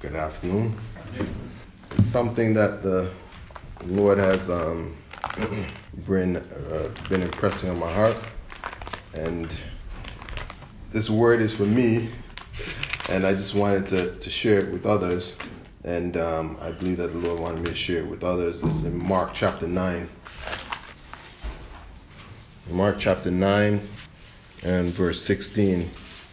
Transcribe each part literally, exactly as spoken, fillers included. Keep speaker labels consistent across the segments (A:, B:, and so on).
A: Good afternoon. It's something that the Lord has um, been, uh, been impressing on my heart. And this word is for me, and I just wanted to, to share it with others. And um, I believe that the Lord wanted me to share it with others. It's in Mark chapter nine. Mark chapter nine and verse sixteen.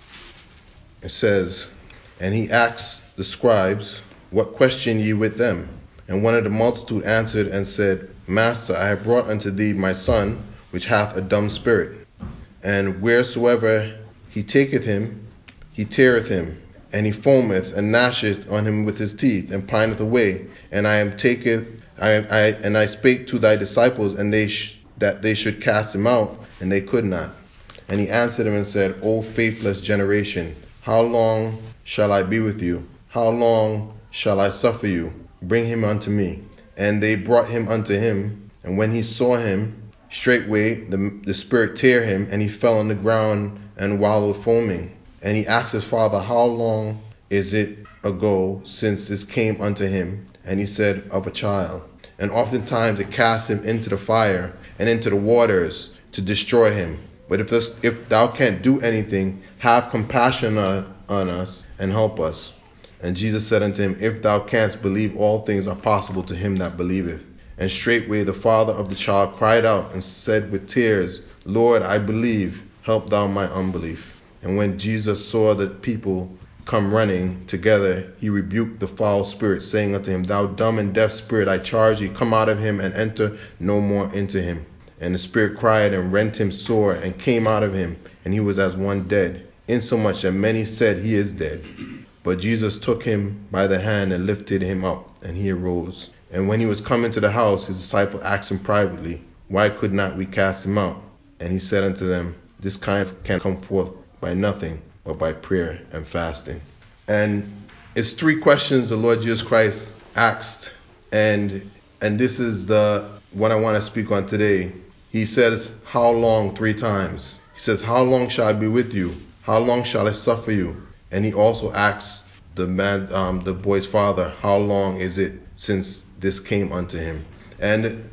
A: It says, "And he asked the scribes, What question ye with them? And one of the multitude answered and said, Master, I have brought unto thee my son, which hath a dumb spirit. And wheresoever he taketh him, he teareth him, and he foameth and gnasheth on him with his teeth, and pineth away. And I am taketh, I, I and I spake to thy disciples, and they sh- that they should cast him out, and they could not. And he answered him and said, O faithless generation, how long shall I be with you? How long shall I suffer you? Bring him unto me. And they brought him unto him. And when he saw him, straightway the, the spirit tear him, and he fell on the ground and wallowed foaming. And he asked his father, How long is it ago since this came unto him? And he said, Of a child. And oftentimes it cast him into the fire and into the waters to destroy him. But if this, if thou canst do anything, have compassion on, on us and help us. And Jesus said unto him, If thou canst believe, all things are possible to him that believeth. And straightway the father of the child cried out and said with tears, Lord, I believe, help thou my unbelief. And when Jesus saw the people come running together, he rebuked the foul spirit, saying unto him, Thou dumb and deaf spirit, I charge thee, come out of him and enter no more into him. And the spirit cried and rent him sore and came out of him, and he was as one dead, insomuch that many said, He is dead. But Jesus took him by the hand and lifted him up, and he arose. And when he was come into the house, his disciples asked him privately, Why could not we cast him out? And he said unto them, This kind can come forth by nothing but by prayer and fasting. And it's three questions the Lord Jesus Christ asked, and and this is the one I want to speak on today. He says, How long? Three times. He says, How long shall I be with you? How long shall I suffer you? And he also asks the man, um, the boy's father, How long is it since this came unto him? And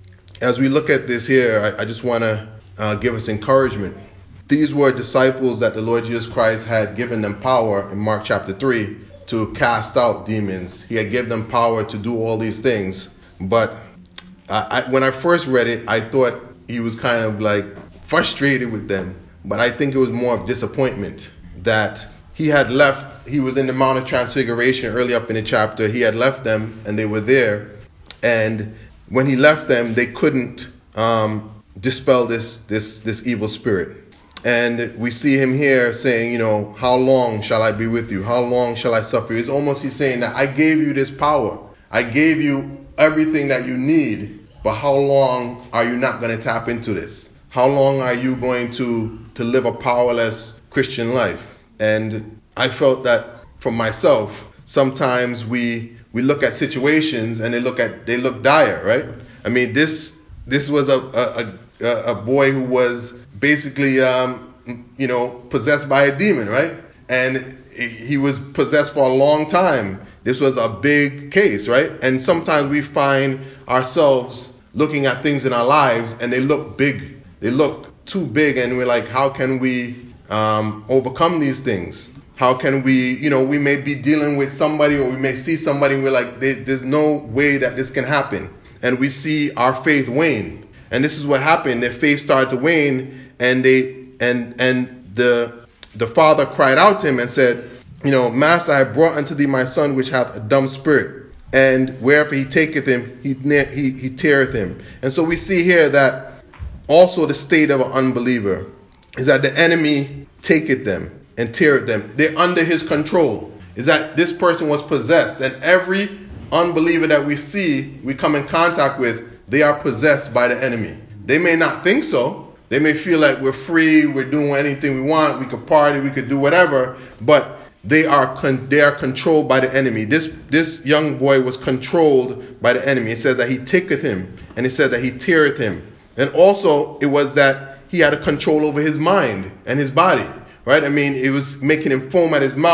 A: as we look at this here, I, I just want to uh, give us encouragement. These were disciples that the Lord Jesus Christ had given them power in Mark chapter three to cast out demons. He had given them power to do all these things. But I, I, when I first read it, I thought he was kind of like frustrated with them. But I think it was more of disappointment that he had left. He was in the Mount of Transfiguration early up in the chapter. He had left them and they were there. And when he left them, they couldn't um, dispel this, this, this evil spirit. And we see him here saying, you know, how long shall I be with you? How long shall I suffer you? It's almost he's saying that I gave you this power. I gave you everything that you need. But how long are you not going to tap into this? How long are you going to, to live a powerless Christian life? And I felt that for myself, sometimes we we look at situations and they look at they look dire, right? I mean, this this was a a, a, a boy who was basically um, you know possessed by a demon, right? And he was possessed for a long time. This was a big case, right? And sometimes we find ourselves looking at things in our lives and they look big. They look too big, and we're like, how can we um, overcome these things? How can we, you know, we may be dealing with somebody, or we may see somebody and we're like, there's no way that this can happen. And we see our faith wane. And this is what happened. Their faith started to wane, and they and and the the father cried out to him and said, you know, Master, I have brought unto thee my son, which hath a dumb spirit. And wherever he taketh him, he he he teareth him. And so we see here that also the state of an unbeliever is that the enemy taketh them and teareth them. They're under his control. Is that this person was possessed, and every unbeliever that we see, we come in contact with, they are possessed by the enemy. They may not think so. They may feel like we're free, we're doing anything we want, we could party, we could do whatever, but they are con- they are controlled by the enemy. This this young boy was controlled by the enemy. It says that he taketh him, and it said that he teareth him. And also, it was that he had a control over his mind and his body, right? I mean, it was making him foam at his mouth.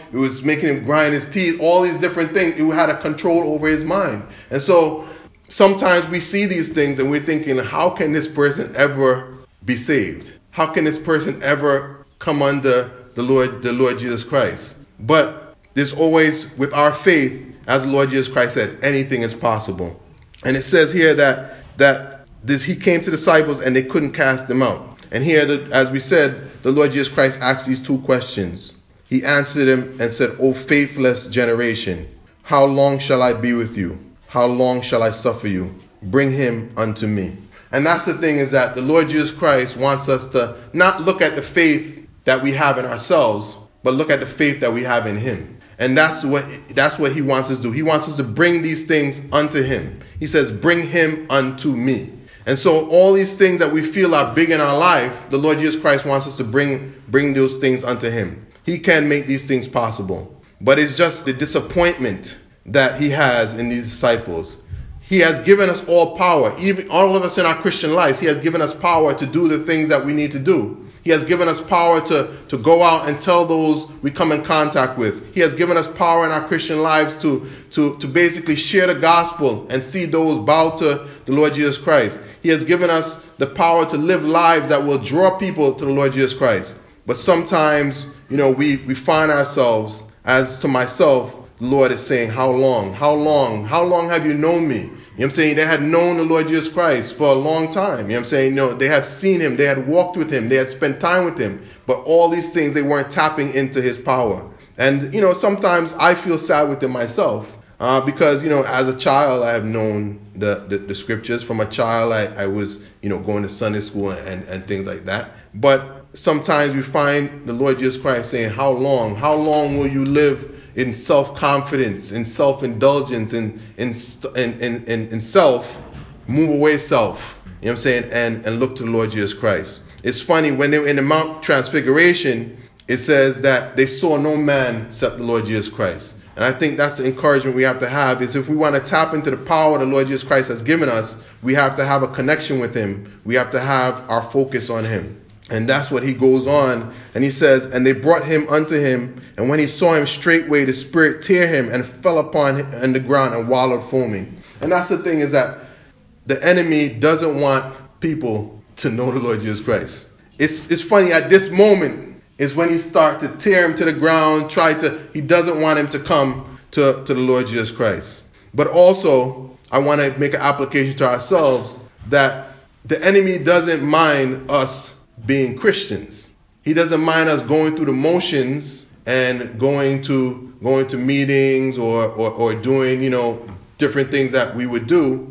A: it was making him grind his teeth, all these different things. It had a control over his mind. And so sometimes we see these things and we're thinking, how can this person ever be saved? How can this person ever come under the Lord, the Lord Jesus Christ? But there's always, with our faith, as the Lord Jesus Christ said, anything is possible. And it says here that that this he came to the disciples and they couldn't cast them out. And here, the, as we said, the Lord Jesus Christ asked these two questions. He answered them and said, O faithless generation, how long shall I be with you? How long shall I suffer you? Bring him unto me. And that's the thing, is that the Lord Jesus Christ wants us to not look at the faith that we have in ourselves, but look at the faith that we have in him. And that's what that's what he wants us to do. He wants us to bring these things unto him. He says, bring him unto me. And so all these things that we feel are big in our life, the Lord Jesus Christ wants us to bring bring those things unto him. He can make these things possible. But it's just the disappointment that he has in these disciples. He has given us all power. Even all of us in our Christian lives, he has given us power to do the things that we need to do. He has given us power to, to go out and tell those we come in contact with. He has given us power in our Christian lives to, to, to basically share the gospel and see those bow to the Lord Jesus Christ. He has given us the power to live lives that will draw people to the Lord Jesus Christ. But sometimes, you know, we, we find ourselves, as to myself, the Lord is saying, how long? How long? How long have you known me? You know what I'm saying? They had known the Lord Jesus Christ for a long time. You know what I'm saying? No, they have seen him. They had walked with him. They had spent time with him. But all these things, they weren't tapping into his power. And, you know, sometimes I feel sad with them myself uh, because, you know, as a child, I have known the, the, the scriptures. From a child, I, I was, you know, going to Sunday school and, and things like that. But sometimes we find the Lord Jesus Christ saying, how long? How long will you live in self-confidence, in self-indulgence, in in in in, in self, move away self, you know what I'm saying, and, and look to the Lord Jesus Christ. It's funny, when they were in the Mount Transfiguration, it says that they saw no man except the Lord Jesus Christ. And I think that's the encouragement we have to have, is if we want to tap into the power the Lord Jesus Christ has given us, we have to have a connection with him. We have to have our focus on him. And that's what he goes on. And he says, and they brought him unto him. And when he saw him, straightway the spirit tear him and fell upon him on the ground and wallowed foaming. And that's the thing, is that the enemy doesn't want people to know the Lord Jesus Christ. It's it's funny, at this moment is when he starts to tear him to the ground, try to, he doesn't want him to come to, to the Lord Jesus Christ. But also, I want to make an application to ourselves that the enemy doesn't mind us being Christians. He doesn't mind us going through the motions and going to going to meetings or, or, or doing, you know, different things that we would do.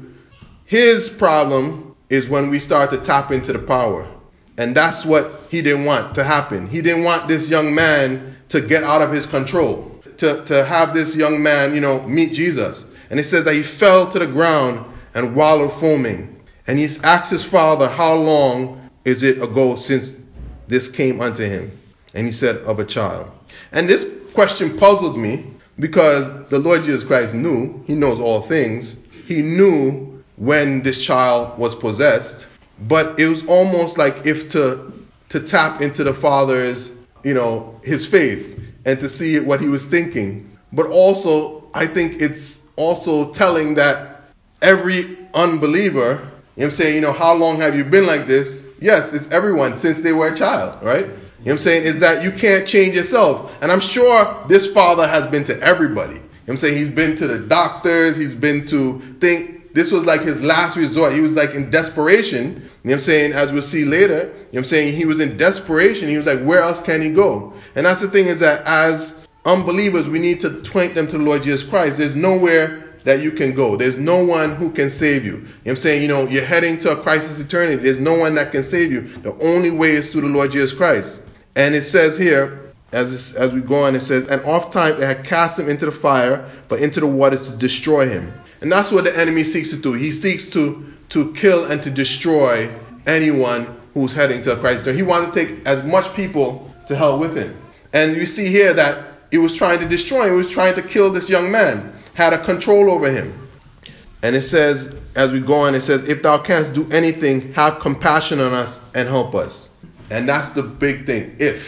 A: His problem is when we start to tap into the power. And that's what he didn't want to happen. He didn't want this young man to get out of his control, to, to have this young man, you know, meet Jesus. And it says that he fell to the ground and wallowed foaming. And he asked his father, how long is it ago since this came unto him? And he said, of a child. And this question puzzled me, because the Lord Jesus Christ knew, he knows all things. He knew when this child was possessed, but it was almost like if to to tap into the father's, you know, his faith and to see what he was thinking. But also, I think it's also telling that every unbeliever, you know what I'm saying, you know, how long have you been like this? Yes, it's everyone since they were a child, right? You know what I'm saying? Is that you can't change yourself. And I'm sure this father has been to everybody. You know what I'm saying? He's been to the doctors. He's been to think this was like his last resort. He was like in desperation. You know what I'm saying? As we'll see later, you know what I'm saying? He was in desperation. He was like, where else can he go? And that's the thing, is that as unbelievers, we need to point them to the Lord Jesus Christ. There's nowhere that you can go. There's no one who can save you. You know what I'm saying? You know, you're heading to a crisis eternity. There's no one that can save you. The only way is through the Lord Jesus Christ. And it says here, as as we go on, it says, and oft times they had cast him into the fire, but into the water to destroy him. And that's what the enemy seeks to do. He seeks to to kill and to destroy anyone who's heading to a crisis eternity. He wants to take as much people to hell with him. And you see here that he was trying to destroy him. He was trying to kill this young man, had a control over him. And it says, as we go on, it says, if thou canst do anything, have compassion on us and help us. And that's the big thing, if.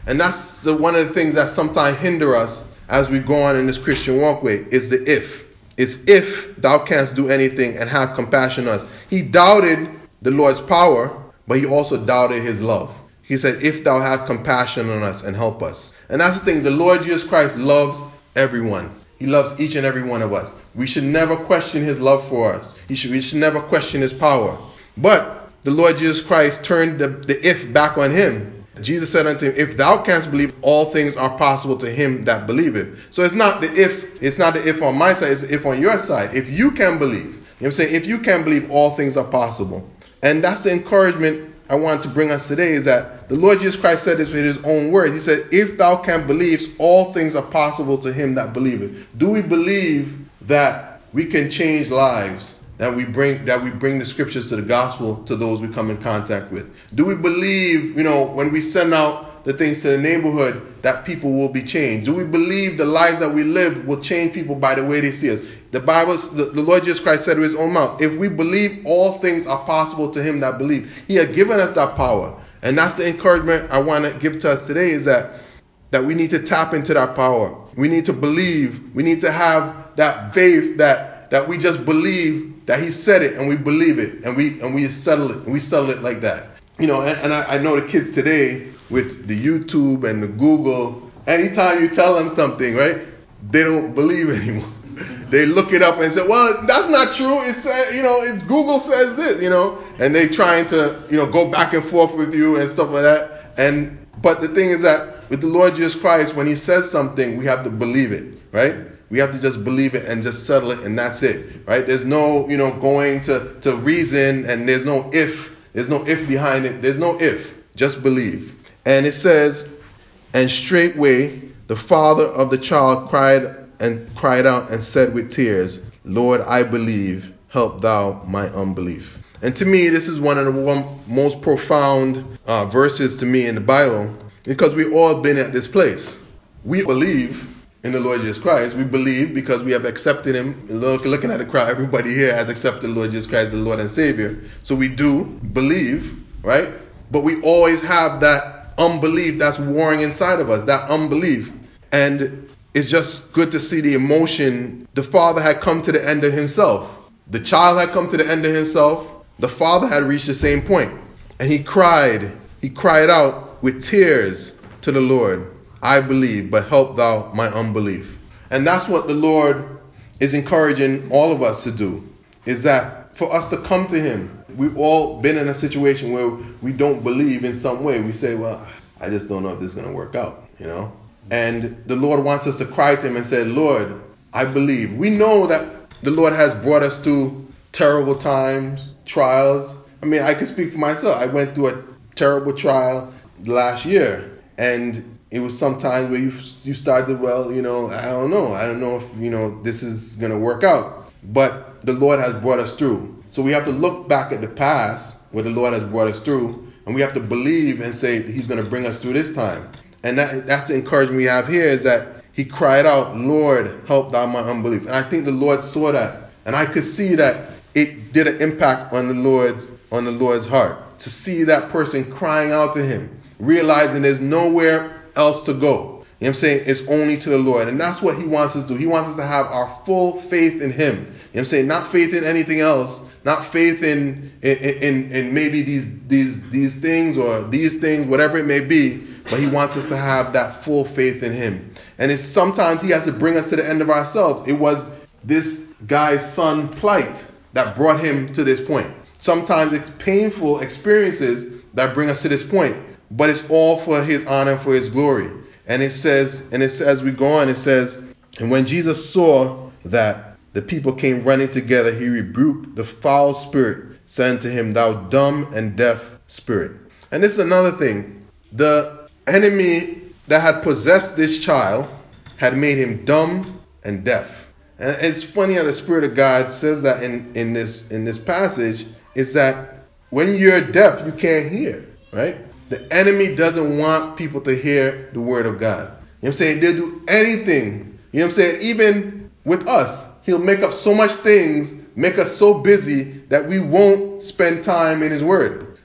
A: And that's the, one of the things that sometimes hinder us as we go on in this Christian walkway, is the if. It's if thou canst do anything and have compassion on us. He doubted the Lord's power, but he also doubted his love. He said, if thou have compassion on us and help us. And that's the thing. The Lord Jesus Christ loves everyone. He loves each and every one of us. We should never question his love for us. He should, we should never question his power. But the Lord Jesus Christ turned the, the if back on him. Jesus said unto him, if thou canst believe, all things are possible to him that believeth. So it's not the if, it's not the if on my side, it's the if on your side. If you can believe, you know what I'm saying? If you can believe, all things are possible. And that's the encouragement I want to bring us today, is that the Lord Jesus Christ said this with his own words. He said, if thou can believe, all things are possible to him that believeth. Do we believe that we can change lives? That we bring that we bring the scriptures to the gospel to those we come in contact with? Do we believe, you know, when we send out the things to the neighborhood, that people will be changed? Do we believe the lives that we live will change people by the way they see us? The Bible, the, the Lord Jesus Christ said with his own mouth, if we believe, all things are possible to him that believe. He had given us that power. And that's the encouragement I want to give to us today, is that that we need to tap into that power. We need to believe. We need to have that faith that that we just believe that he said it, and we believe it, and we and we settle it, and we settle it like that. You know, and, and I, I know the kids today with the YouTube and the Google, anytime you tell them something, right, they don't believe anymore. They look it up and say, well, that's not true. It's, uh, you know, it, Google says this, you know, and they trying to, you know, go back and forth with you and stuff like that. And but the thing is that with the Lord Jesus Christ, when he says something, we have to believe it, right? We have to just believe it and just settle it, and that's it, right? There's no, you know, going to, to reason, and there's no if. There's no if behind it. There's no if. Just believe. And it says, and straightway the father of the child cried and cried out and said with tears, Lord, I believe, help thou my unbelief. And to me, this is one of the one most profound uh, verses to me in the Bible, because we've all been at this place. We believe in the Lord Jesus Christ. We believe because we have accepted him. Look, looking at the crowd, everybody here has accepted the Lord Jesus Christ as the Lord and Savior. So we do believe, right? But we always have that unbelief that's warring inside of us, that unbelief. And it's just good to see the emotion. The father had come to the end of himself. The child had come to the end of himself. The father had reached the same point. And he cried. He cried out with tears to the Lord, I believe, but help thou my unbelief. And that's what the Lord is encouraging all of us to do, is that for us to come to him. We've all been in a situation where we don't believe in some way. We say, well, I just don't know if this is going to work out, you know. And the Lord wants us to cry to him and say, Lord, I believe. We know that the Lord has brought us through terrible times, trials. I mean, I can speak for myself. I went through a terrible trial last year, and it was sometimes where you you started, well, you know, I don't know. I don't know if, you know, this is going to work out. But the Lord has brought us through. So we have to look back at the past where the Lord has brought us through, and we have to believe and say that he's going to bring us through this time. And that that's the encouragement we have here, is that he cried out, Lord, help thou my unbelief. And I think the Lord saw that. And I could see that it did an impact on the Lord's on the Lord's heart. To see that person crying out to him, realizing there's nowhere else to go. You know what I'm saying? It's only to the Lord. And that's what he wants us to do. He wants us to have our full faith in him. You know what I'm saying? Not faith in anything else. Not faith in in, in, in maybe these these these things or these things, whatever it may be. But he wants us to have that full faith in him. And it's sometimes he has to bring us to the end of ourselves. It was this guy's son plight that brought him to this point. Sometimes it's painful experiences that bring us to this point. But it's all for his honor, for his glory. And it says, and it says, as we go on, it says, and when Jesus saw that the people came running together, he rebuked the foul spirit, saying to him, thou dumb and deaf spirit. And this is another thing. The enemy that had possessed this child had made him dumb and deaf. And it's funny how the Spirit of God says that in, in this in this passage, is that when you're deaf, you can't hear, right? The enemy doesn't want people to hear the word of God. You know what I'm saying? They'll do anything. You know what I'm saying? Even with us, he'll make up so much things, make us so busy that we won't spend time in his word.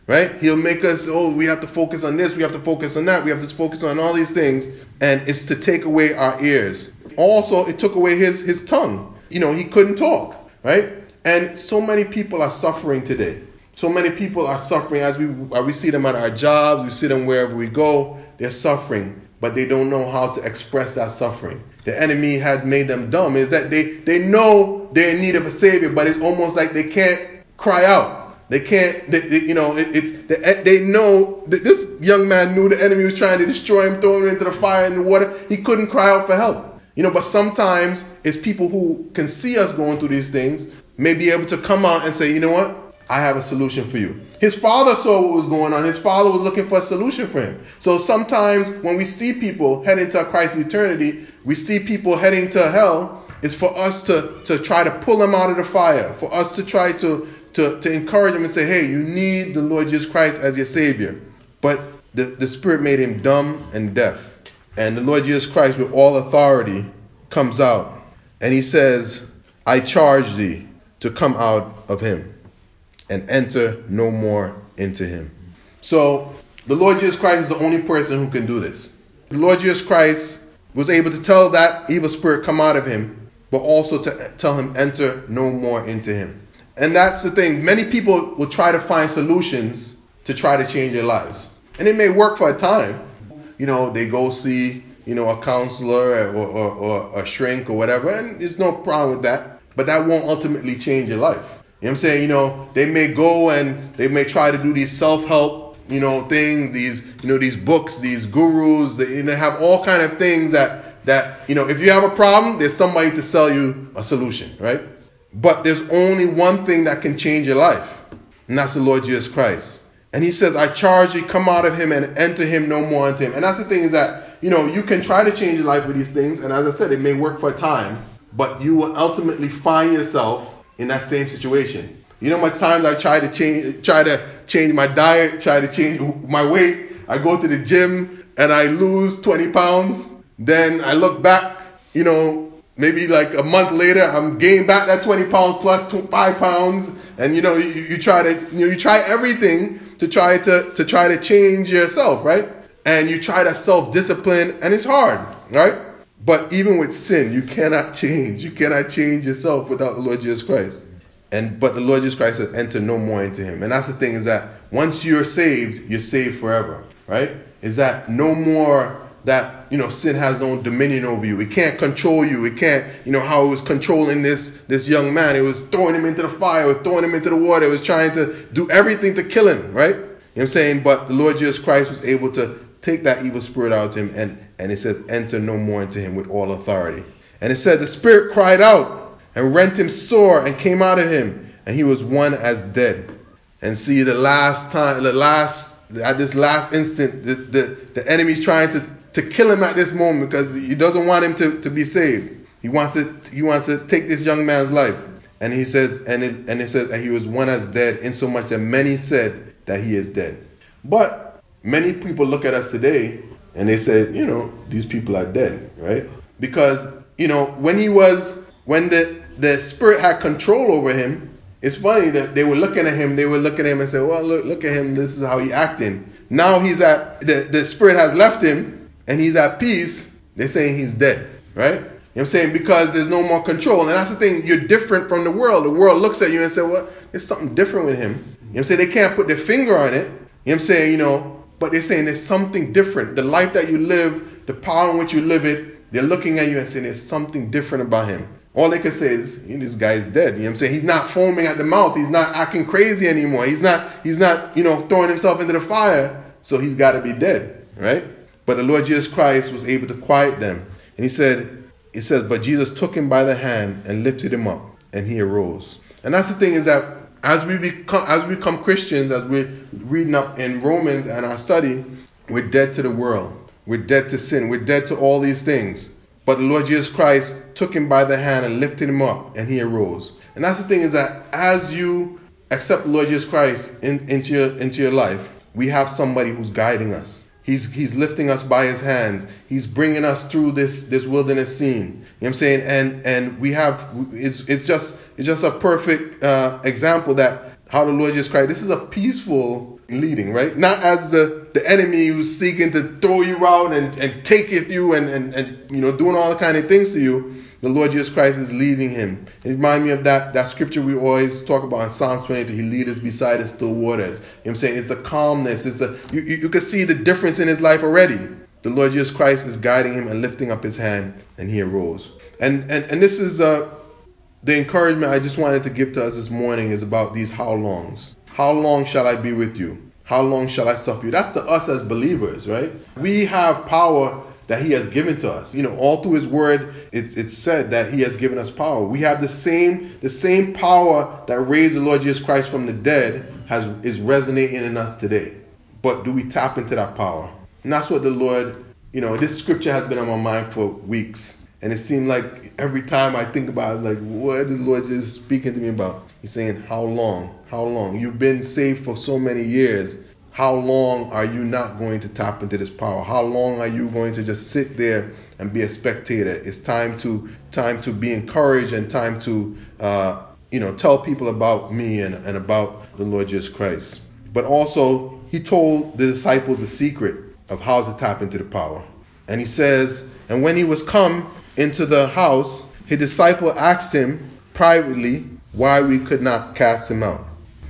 A: right? He'll make us, oh, we have to focus on this, we have to focus on that, we have to focus on all these things, and it's to take away our ears. Also, it took away his his tongue. You know, he couldn't talk, right? And so many people are suffering today. So many people are suffering as we as we see them at our jobs, we see them wherever we go. They're suffering, but they don't know how to express that suffering. The enemy had made them dumb. Is that they they know they're in need of a savior, but it's almost like they can't cry out. They can't, they, they, you know, it, it's they, they know that this young man knew the enemy was trying to destroy him, throw him into the fire and the water. He couldn't cry out for help. You know, but sometimes it's people who can see us going through these things may be able to come out and say, you know what? I have a solution for you. His father saw what was going on. His father was looking for a solution for him. So sometimes when we see people heading to Christ's eternity, we see people heading to hell, it's for us to, to try to pull them out of the fire, for us to try to, to, to encourage them and say, hey, you need the Lord Jesus Christ as your Savior. But the, the Spirit made him dumb and deaf. And the Lord Jesus Christ with all authority comes out and he says, I charge thee to come out of him and enter no more into him. So the Lord Jesus Christ is the only person who can do this. The Lord Jesus Christ was able to tell that evil spirit come out of him, but also to tell him enter no more into him. And that's the thing. Many people will try to find solutions to try to change their lives. And it may work for a time. You know, they go see, you know, a counselor or, or, or a shrink or whatever, and there's no problem with that. But that won't ultimately change your life. You know what I'm saying? You know, they may go and they may try to do these self-help, you know, things, these, you know, these books, these gurus, they, you know, have all kind of things that, that, you know, if you have a problem, there's somebody to sell you a solution, right? But there's only one thing that can change your life, and that's the Lord Jesus Christ. And he says, I charge you, come out of him and enter him no more unto him. And that's the thing is that, you know, you can try to change your life with these things. And as I said, it may work for a time, but you will ultimately find yourself in that same situation. You know how much times I try to change, try to change my diet, try to change my weight. I go to the gym and I lose twenty pounds. Then I look back, you know, maybe like a month later, I'm gaining back that twenty pounds plus five pounds. And, you know, you, you try to, you know, you try everything to try to, to try to change yourself, right? And you try to self-discipline, and it's hard, right? But even with sin, you cannot change. You cannot change yourself without the Lord Jesus Christ. And but the Lord Jesus Christ says, enter no more into him. And that's the thing is that once you're saved, you're saved forever, right? Is that no more that, you know, sin has no dominion over you. It can't control you. It can't, you know, how it was controlling this this young man. It was throwing him into the fire. It was throwing him into the water. It was trying to do everything to kill him, right? You know what I'm saying? But the Lord Jesus Christ was able to take that evil spirit out of him, and, and it says, enter no more into him with all authority. And it said, the spirit cried out and rent him sore and came out of him, and he was one as dead. And see, the last time, the last, at this last instant, the, the, the enemy's trying to, to kill him at this moment because he doesn't want him to, to be saved. He wants to, he wants to take this young man's life. And he says, and it, and it says that he was one as dead, insomuch that many said that he is dead. But many people look at us today and they say, you know, these people are dead, right? Because, you know, when he was, when the, the spirit had control over him, it's funny that they were looking at him, they were looking at him and say, well, look, look at him, this is how he acting. Now he's at, the, the spirit has left him and he's at peace, they're saying he's dead, right? You know what I'm saying? Because there's no more control. And that's the thing, you're different from the world. The world looks at you and says, well, there's something different with him. You know what I'm saying? They can't put their finger on it. You know what I'm saying? You know, but they're saying there's something different. The life that you live, the power in which you live it, they're looking at you and saying there's something different about him. All they can say is, this guy's dead. You know what I'm saying? He's not foaming at the mouth. He's not acting crazy anymore. He's not, he's not, you know, throwing himself into the fire. So he's got to be dead, right? But the Lord Jesus Christ was able to quiet them. And he said, it says, but Jesus took him by the hand and lifted him up, and he arose. And that's the thing is that as we become, as we become Christians, as we're reading up in Romans and our study, we're dead to the world. We're dead to sin. We're dead to all these things. But the Lord Jesus Christ took him by the hand and lifted him up, and he arose. And that's the thing is that as you accept the Lord Jesus Christ in, into your into your life, we have somebody who's guiding us. He's he's lifting us by his hands. He's bringing us through this this wilderness scene. You know what I'm saying? And and we have it's it's just it's just a perfect uh, example that how the Lord Jesus Christ. This is a peaceful leading, right? Not as the, the enemy who's seeking to throw you out and, and taketh you and, and, and, you know, doing all the kind of things to you. The Lord Jesus Christ is leading him. It reminds me of that, that scripture we always talk about in Psalms twenty-three. He leads us beside the still waters. You know what I'm saying? It's the calmness. It's a, you, you, you can see the difference in his life already. The Lord Jesus Christ is guiding him and lifting up his hand, and he arose. And and, and this is uh, the encouragement I just wanted to give to us this morning is about these how longs. How long shall I be with you? How long shall I suffer you? That's to us as believers, right? We have power that he has given to us. You know, all through his word, it's it's said that he has given us power. We have the same the same power that raised the Lord Jesus Christ from the dead has is resonating in us today. But do we tap into that power? And that's what the Lord, you know, this scripture has been on my mind for weeks. And it seemed like every time I think about it, like, what is the Lord just speaking to me about? He's saying, how long? How long? You've been saved for so many years. How long are you not going to tap into this power? How long are you going to just sit there and be a spectator? It's time to time to be encouraged and time to uh, you know tell people about me and, and about the Lord Jesus Christ. But also, he told the disciples a secret of how to tap into the power. And he says, and when he was come into the house, his disciple asked him privately why we could not cast him out.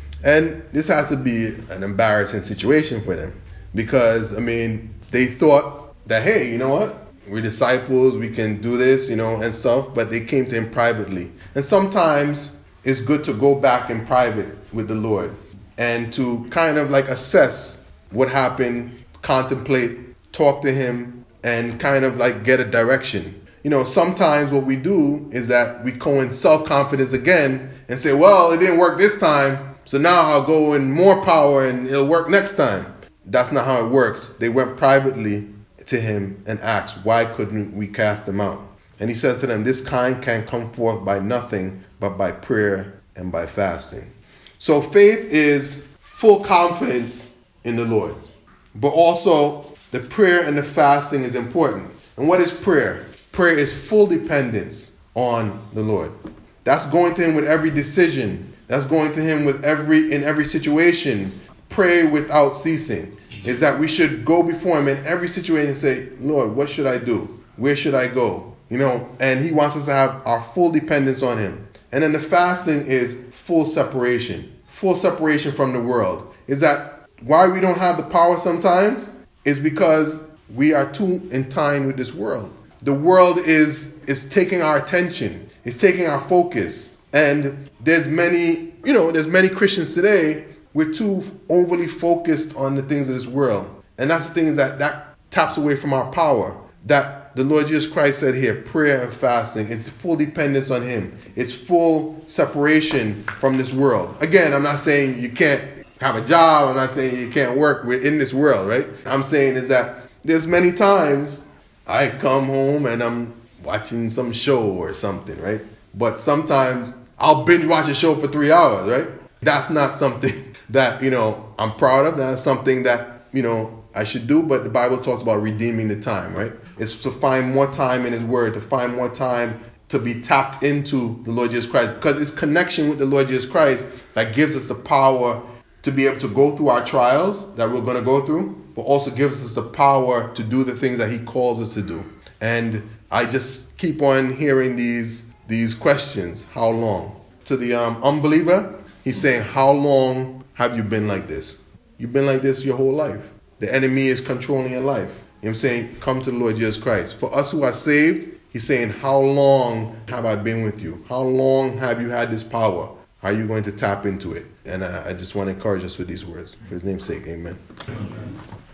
A: And this has to be an embarrassing situation for them because, I mean, they thought that, hey, you know what? We're disciples, we can do this, you know, and stuff, but they came to him privately. And sometimes it's good to go back in private with the Lord and to kind of like assess what happened, contemplate, talk to him, and kind of like get a direction. You know, sometimes what we do is that we go in self-confidence again and say, well, it didn't work this time, so now I'll go in more power and it'll work next time. That's not how it works. They went privately to him and asked, why couldn't we cast them out? And he said to them, this kind can come forth by nothing but by prayer and by fasting. So faith is full confidence in the Lord. But also the prayer and the fasting is important. And what is prayer? Prayer is full dependence on the Lord. That's going to him with every decision. That's going to him with every in every situation. Pray without ceasing. Is that we should go before him in every situation and say, Lord, what should I do? Where should I go? You know, and he wants us to have our full dependence on him. And then the fasting is full separation. Full separation from the world. Is that why we don't have the power sometimes? Is because we are too entwined with this world. The world is is taking our attention. It's taking our focus. And there's many, you know, there's many Christians today, we're too overly focused on the things of this world. And that's the thing is that that taps away from our power. That the Lord Jesus Christ said here, prayer and fasting, it's full dependence on him. It's full separation from this world. Again, I'm not saying you can't have a job. I'm not saying you can't work in this world, right? I'm saying is that there's many times I come home and I'm watching some show or something, right? But sometimes I'll binge watch a show for three hours, right? That's not something that, you know, I'm proud of. That's something that, you know, I should do. But the Bible talks about redeeming the time, right? It's to find more time in his word, to find more time to be tapped into the Lord Jesus Christ. Because it's connection with the Lord Jesus Christ that gives us the power to be able to go through our trials that we're going to go through, but also gives us the power to do the things that he calls us to do. And I just keep on hearing these these questions. How long? To the um, unbeliever, he's saying, how long have you been like this? You've been like this your whole life. The enemy is controlling your life. You know what I'm saying? Come to the Lord Jesus Christ. For us who are saved, he's saying, how long have I been with you? How long have you had this power? Are you going to tap into it? And uh, I just want to encourage us with these words. For his name's sake, amen.